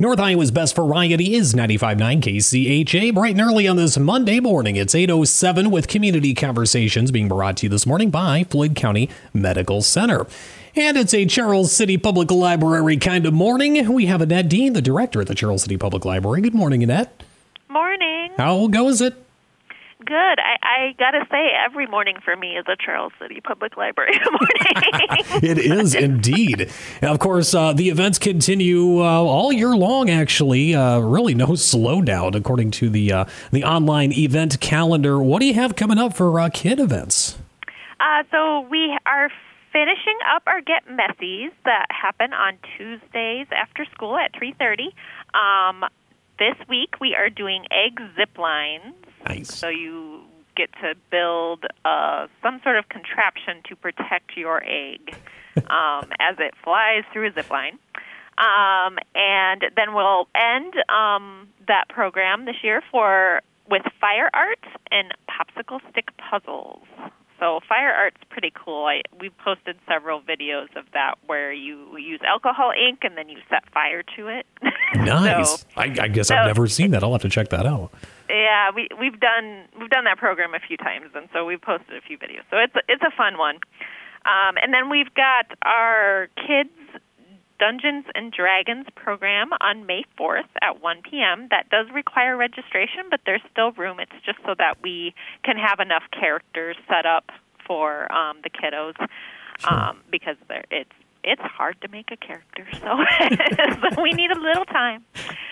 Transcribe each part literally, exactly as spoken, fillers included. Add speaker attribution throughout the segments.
Speaker 1: North Iowa's best variety is ninety-five point nine K C H A. Bright and early on this Monday morning, it's eight oh seven with Community Conversations being brought to you this morning by Floyd County Medical Center. And it's a Charles City Public Library kind of morning. We have Annette Dean, the director at the Charles City Public Library. Good morning, Annette.
Speaker 2: Morning.
Speaker 1: How goes it?
Speaker 2: Good. I, I got to say, every morning for me is a Charles City Public Library morning.
Speaker 1: It is indeed. Of course, uh, the events continue uh, all year long, actually. Uh, really no slowdown, according to the uh, the online event calendar. What do you have coming up for uh, kid events?
Speaker 2: Uh, so we are finishing up our Get Messies that happen on Tuesdays after school at three thirty. Um, this week, we are doing egg zip lines.
Speaker 1: Nice.
Speaker 2: So you get to build uh, some sort of contraption to protect your egg um, as it flies through a zip line. Um, and then we'll end um, that program this year for with fire art and popsicle stick puzzles. So fire art's pretty cool. I, we've posted several videos of that where you use alcohol ink and then you set fire to it.
Speaker 1: Nice.
Speaker 2: so,
Speaker 1: I, I guess
Speaker 2: so,
Speaker 1: I've never seen that. I'll have to check that out.
Speaker 2: Yeah, we we've done we've done that program a few times, and so we've posted a few videos. So it's it's a fun one. Um, and then we've got our kids Dungeons and Dragons program on May fourth at one p.m. That does require registration, but there's still room. It's just so that we can have enough characters set up for um, the kiddos,
Speaker 1: Sure.
Speaker 2: um, because they're, it's it's hard to make a character, so, so we need a little time.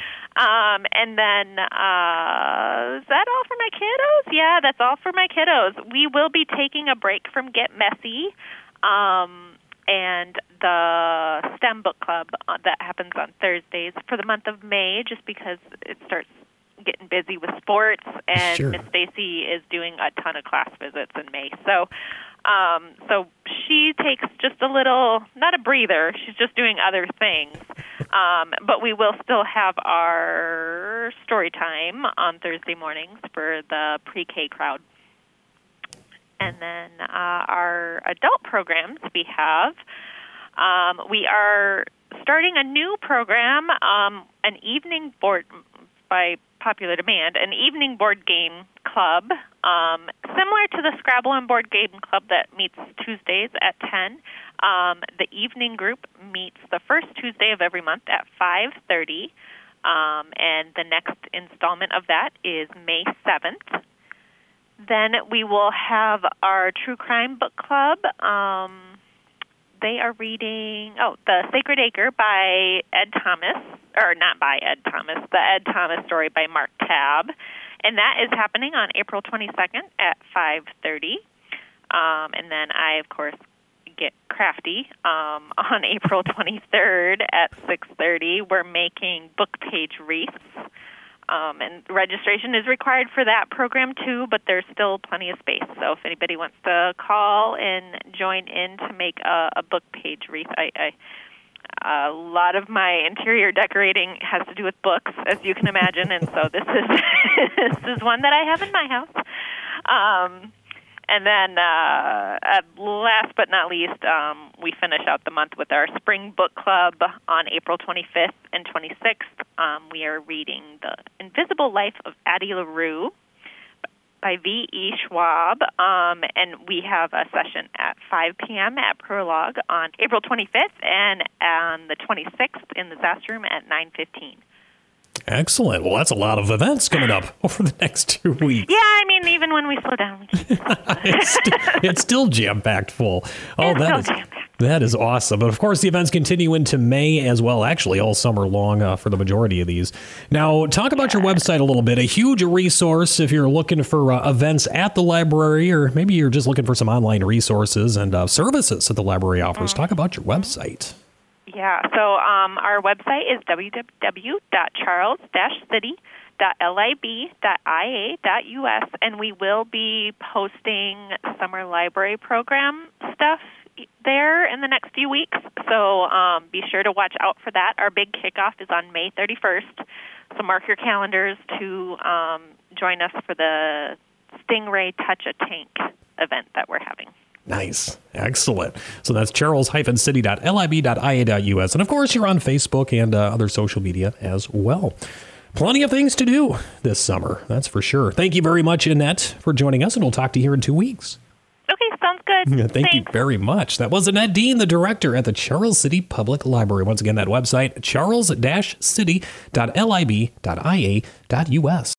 Speaker 2: Um, and then, uh, is that all for my kiddos? Yeah, that's all for my kiddos. We will be taking a break from Get Messy, um, and the STEM book club uh, that happens on Thursdays for the month of May, just because it starts getting busy with sports, and
Speaker 1: Sure.
Speaker 2: Miss Stacy is doing a ton of class visits in May. So, um, so she takes just a little, not a breather, she's just doing other things. Um, but we will still have our story time on Thursday mornings for the pre-K crowd. And then uh, our adult programs we have, um, we are starting a new program, um, an evening board, by popular demand, an evening board game club, um, similar to the Scrabble and Board Game Club that meets Tuesdays at ten. Um, the evening group meets the first Tuesday of every month at five thirty, um, and the next installment of that is May seventh. Then we will have our True Crime Book Club. Um, they are reading, oh, The Sacred Acre by Ed Thomas, or not by Ed Thomas, the Ed Thomas story by Mark Tabb. And that is happening on April twenty-second at five thirty. Um, and then I, of course, get crafty. Um, on April twenty-third at six thirty, we're making book page wreaths. Um, and registration is required for that program, too, but there's still plenty of space. So if anybody wants to call and join in to make a, a book page wreath, I, I, a lot of my interior decorating has to do with books, as you can imagine, and so this is this is one that I have in my house. Um, and then uh, last but not least, um, we finish out the month with our Spring Book Club on April twenty-fifth and twenty-sixth. Um, we are reading The Invisible Life of Addie LaRue by V E. Schwab, um, and we have a session at five p.m. at Prologue on April twenty-fifth and on the twenty-sixth in the Zast Room at nine fifteen.
Speaker 1: Excellent. Well, that's a lot of events coming up over the next two weeks.
Speaker 2: Yeah, I mean, even when we slow down, we can.
Speaker 1: it's, st- it's still jam-packed full. Oh,
Speaker 2: it's
Speaker 1: that is that is awesome. But of course, the events continue into May as well. Actually, all summer long uh, for the majority of these. Now, talk about your website a little bit. A huge resource if you're looking for uh, events at the library, or maybe you're just looking for some online resources and uh, services that the library offers.
Speaker 2: Mm-hmm.
Speaker 1: Talk about your website.
Speaker 2: Yeah, so um, our website is w w w dot charles dash city dot lib dot i a dot u s, and we will be posting summer library program stuff there in the next few weeks, so um, be sure to watch out for that. Our big kickoff is on May thirty-first, so mark your calendars to um, join us for the Stingray Touch a Tank event that we're having.
Speaker 1: Nice. Excellent. So that's charles dash city dot lib dot i a dot u s. And of course, you're on Facebook and uh, other social media as well. Plenty of things to do this summer. That's for sure. Thank you very much, Annette, for joining us, and we'll talk to you here in two weeks.
Speaker 2: Okay, sounds good.
Speaker 1: Yeah, thank
Speaker 2: Thanks.
Speaker 1: you very much. That was Annette Dean, the director at the Charles City Public Library. Once again, that website, charles dash city dot lib dot i a dot u s.